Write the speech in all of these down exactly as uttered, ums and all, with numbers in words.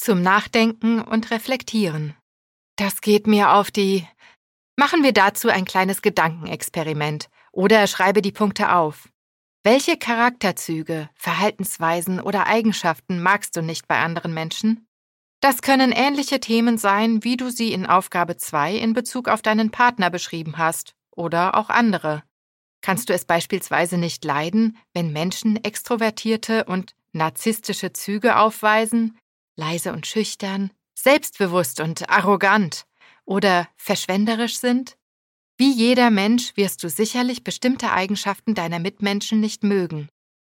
zum Nachdenken und Reflektieren. Das geht mir auf die... Machen wir dazu ein kleines Gedankenexperiment oder schreibe die Punkte auf. Welche Charakterzüge, Verhaltensweisen oder Eigenschaften magst du nicht bei anderen Menschen? Das können ähnliche Themen sein, wie du sie in Aufgabe zwei in Bezug auf deinen Partner beschrieben hast, oder auch andere. Kannst du es beispielsweise nicht leiden, wenn Menschen extrovertierte und narzisstische Züge aufweisen, leise und schüchtern, selbstbewusst und arrogant oder verschwenderisch sind? Wie jeder Mensch wirst du sicherlich bestimmte Eigenschaften deiner Mitmenschen nicht mögen.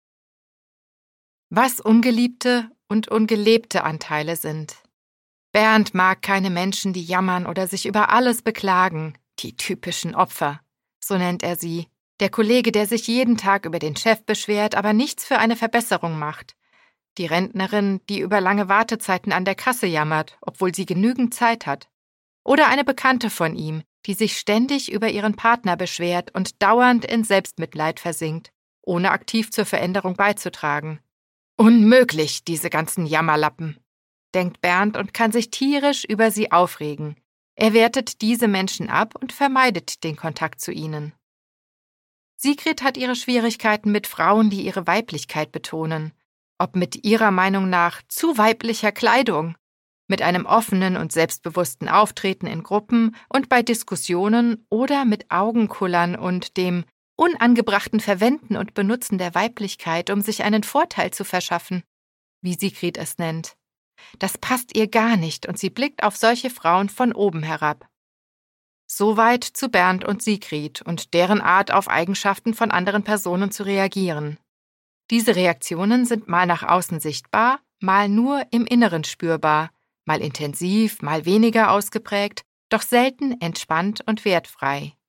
Was ungeliebte und ungelebte Anteile sind. Bernd mag keine Menschen, die jammern oder sich über alles beklagen, die typischen Opfer, so nennt er sie. Der Kollege, der sich jeden Tag über den Chef beschwert, aber nichts für eine Verbesserung macht. Die Rentnerin, die über lange Wartezeiten an der Kasse jammert, obwohl sie genügend Zeit hat. Oder eine Bekannte von ihm, die sich ständig über ihren Partner beschwert und dauernd in Selbstmitleid versinkt, ohne aktiv zur Veränderung beizutragen. Unmöglich, diese ganzen Jammerlappen, denkt Bernd und kann sich tierisch über sie aufregen. Er wertet diese Menschen ab und vermeidet den Kontakt zu ihnen. Sigrid hat ihre Schwierigkeiten mit Frauen, die ihre Weiblichkeit betonen. Ob mit ihrer Meinung nach zu weiblicher Kleidung, mit einem offenen und selbstbewussten Auftreten in Gruppen und bei Diskussionen oder mit Augenkullern und dem unangebrachten Verwenden und Benutzen der Weiblichkeit, um sich einen Vorteil zu verschaffen, wie Sigrid es nennt. Das passt ihr gar nicht und sie blickt auf solche Frauen von oben herab. Soweit zu Bernd und Sigrid und deren Art, auf Eigenschaften von anderen Personen zu reagieren. Diese Reaktionen sind mal nach außen sichtbar, mal nur im Inneren spürbar, mal intensiv, mal weniger ausgeprägt, doch selten entspannt und wertfrei.